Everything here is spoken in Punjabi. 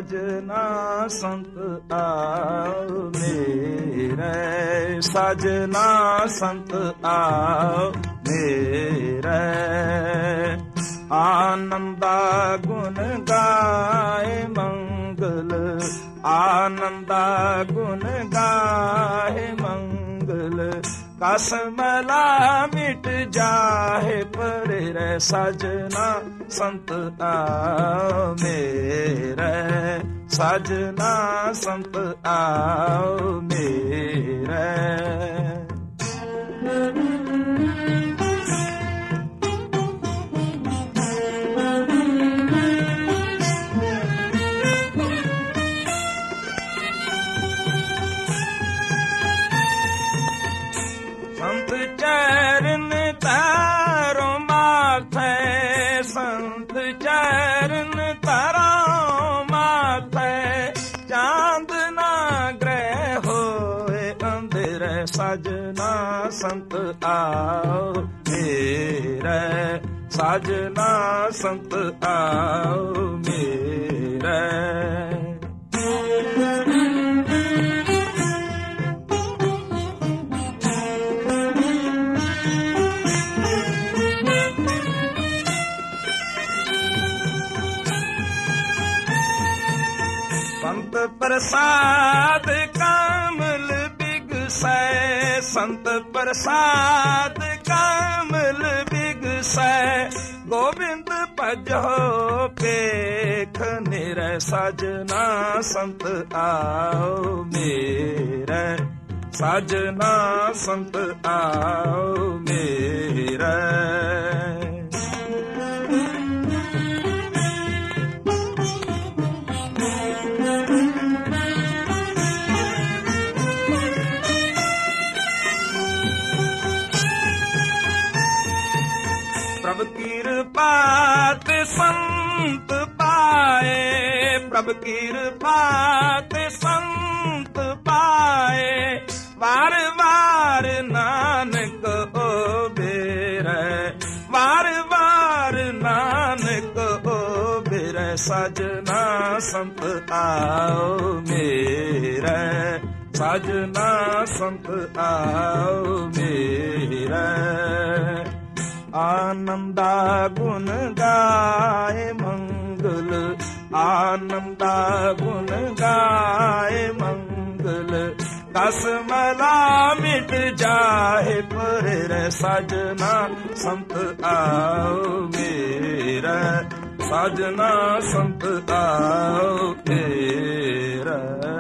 ਸਾਜਨਾ ਸੰਤ ਆਓ ਮੇਰੇ, ਸਾਜਨਾ ਸੰਤ ਆਓ ਮੇਰੇ। ਆਨੰਦਾ ਗੁਣ ਗਾਏ ਮੰਗਲ, ਆਨੰਦਾ ਗੁਣ ਗਾਏ ਮੰਗਲ। ਕਸ ਮਲਾ ਮਿਟ ਜਾਹੇ ਪਰੇ ਰਹਿ, ਸਾਜਨਾ ਸੰਤ ਆਓ ਮੇਰੇ, ਸਾਜਨਾ ਸੰਤ ਆਓ ਮੇਰੇ। ਚਰਨ ਤਾਰੋ ਮਾਥੇ, ਸੰਤ ਚਰਨ ਤਾਰੋ ਮਾਥੇ। ਚਾਂਦ ਨਾ ਗ੍ਰਹਿ ਹੋਏ ਅੰਧੇਰੇ, ਸਾਜਨਾ ਸੰਤ ਆਓ ਮੇਰੇ, ਸਾਜਨਾ ਸੰਤ ਆਓ ਮੇਰੇ। ਸੰਤ ਪ੍ਰਸਾਦ ਕਮਲ ਬਿਗਸੈ, ਸੰਤ ਪ੍ਰਸਾਦ ਕਮਲ ਬਿਗਸੈ। ਗੋਬਿੰਦ ਭਜੋ ਪੇਖ ਨਿਰੈ, ਸਾਜਨਾ ਸੰਤ ਆਓ ਮੇਰੇ, ਸਾਜਨਾ ਸੰਤ ਆਓ ਮੇਰੇ। ਪ੍ਰਭ ਕਿਰਪਾ ਤੇ ਸੰਤ ਪਾਏ, ਪ੍ਰਭ ਕਿਰਪਾ ਤੇ ਸੰਤ ਪਾਏ। ਵਾਰ ਵਾਰ ਨਾਨਕ ਉਬੇਰੈ, ਵਾਰ ਵਾਰ ਨਾਨਕ ਉਬੇਰੈ। ਸਾਜਨਾ ਸੰਤ ਆਓ ਮੇਰੇ, ਸਾਜਨਾ ਸੰਤ ਆਓ ਮੇਰੇ। ਆਨੰਦਾ ਗੁਣ ਗਾਏ ਮੰਗਲ, ਆਨੰਦਾ ਗੁਣ ਗਾਏ ਮੰਗਲ। ਕਸ ਮਲਾ ਮਿਟ ਜਾਹੇ ਪਰੇ ਰਹਿ, ਸਾਜਨਾ ਸੰਤ ਆਓ ਮੇਰਾ, ਸਾਜਨਾ ਸੰਤ ਆਓ ਮੇਰਾ।